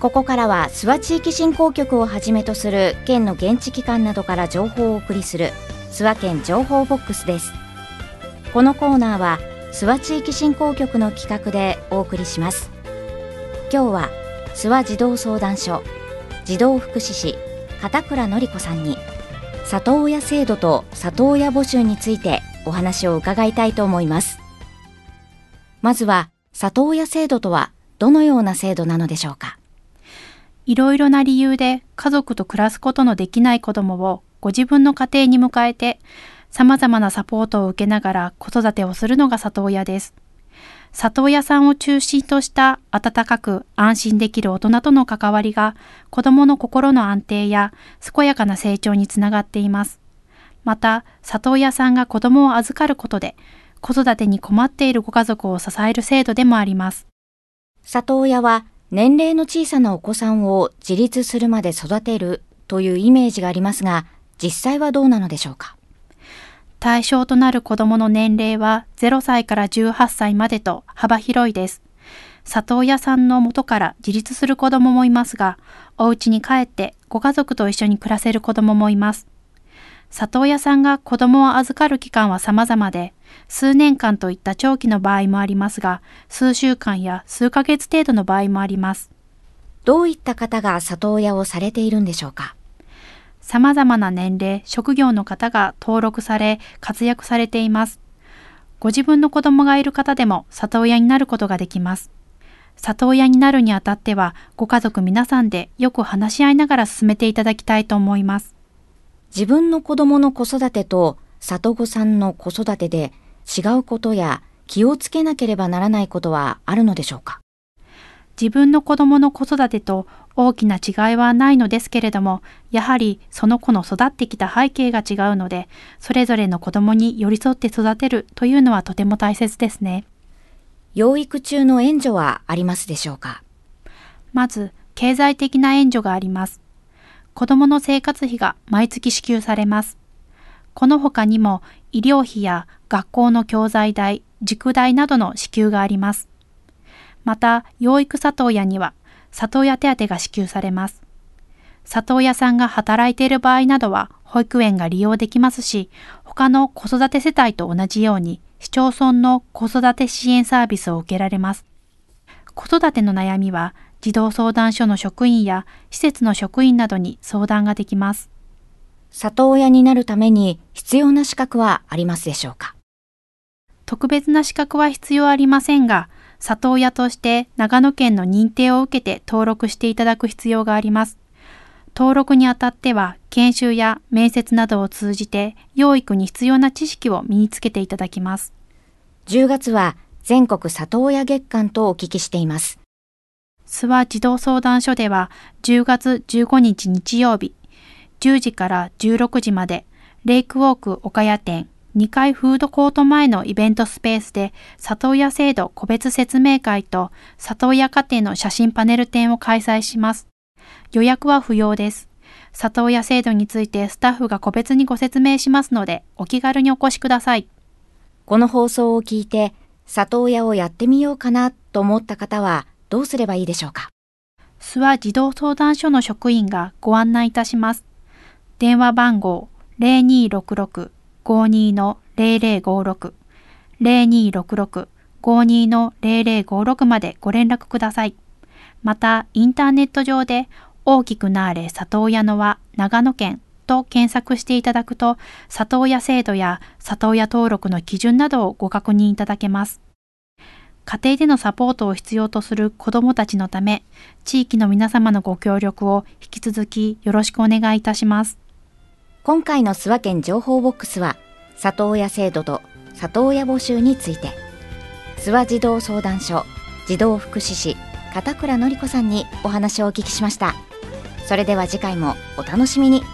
ここからは諏訪地域振興局をはじめとする県の現地機関などから情報をお送りする諏訪県情報ボックスです。このコーナーは諏訪地域振興局の企画でお送りします。今日は諏訪児童相談所児童福祉士片倉典子さんに里親制度と里親募集についてお話を伺いたいと思います。まずは里親制度とはどのような制度なのでしょうか。 いろいろな理由で家族と暮らすことのできない子どもをご自分の家庭に迎えて様々なサポートを受けながら子育てをするのが里親です。里親さんを中心とした温かく安心できる大人との関わりが子どもの心の安定や健やかな成長につながっています。また、里親さんが子どもを預かることで子育てに困っているご家族を支える制度でもあります。 里親は年齢の小さなお子さんを自立するまで育てるというイメージがありますが、実際はどうなのでしょうか。 対象となる子どもの年齢は0歳から18歳までと幅広いです。里親さんの元から自立する子どももいますが、お家に帰ってご家族と一緒に暮らせる子どももいます。里親さんが子どもを預かる期間は様々で、数年間といった長期の場合もありますが、数週間や数ヶ月程度の場合もあります。 どういった方が里親をされているんでしょうか。 様々な年齢、職業の方が登録され、活躍されています。ご自分の子供がいる方でも里親になることができます。里親になるにあたっては、ご家族皆さんでよく話し合いながら進めていただきたいと思います。 自分の子供の子育てと里子さんの子育てで違うことや気をつけなければならないことはあるのでしょうか。 自分の子供の子育てと大きな違いはないのですけれども、やはりその子の育ってきた背景が違うので、それぞれの子供に寄り添って育てるというのはとても大切ですね。 養育中の援助はありますでしょうか。 まず、経済的な援助があります。子供の生活費が毎月支給されます。この他にも医療費や学校の教材代、塾代などの支給があります。また、養育里親には里親手当が支給されます。里親さんが働いている場合などは保育園が利用できますし、他の子育て世帯と同じように市町村の子育て支援サービスを受けられます。子育ての悩みは児童相談所の職員や施設の職員などに相談ができます。 里親になるために必要な資格はありますでしょうか。 特別な資格は必要ありませんが、里親として長野県の認定を受けて登録していただく必要があります。登録にあたっては、研修や面接などを通じて、養育に必要な知識を身につけていただきます。 10月は全国里親月間とお聞きしています。 諏訪児童相談所では、10月15日日曜日、10時から16時まで、レイクウォーク岡谷店、2階フードコート前のイベントスペースで里親制度個別説明会と里親家庭の写真パネル展を開催します。予約は不要です。里親制度についてスタッフが個別にご説明しますのでお気軽にお越しください。 この放送を聞いて里親をやってみようかなと思った方はどうすればいいでしょうか。 諏訪児童相談所の職員がご案内いたします。電話番号0266-52-0056 0266-52-0056までご連絡ください。また、インターネット上で大きくなーれ里親の輪長野県と検索していただくと、里親制度や里親登録の基準などをご確認いただけます。家庭でのサポートを必要とする子どもたちのため、地域の皆様のご協力を引き続きよろしくお願いいたします。 今回の諏訪県情報ボックスは、里親制度と里親募集について、諏訪児童相談所児童福祉士片倉典子さんにお話をお聞きしました。それでは次回もお楽しみに。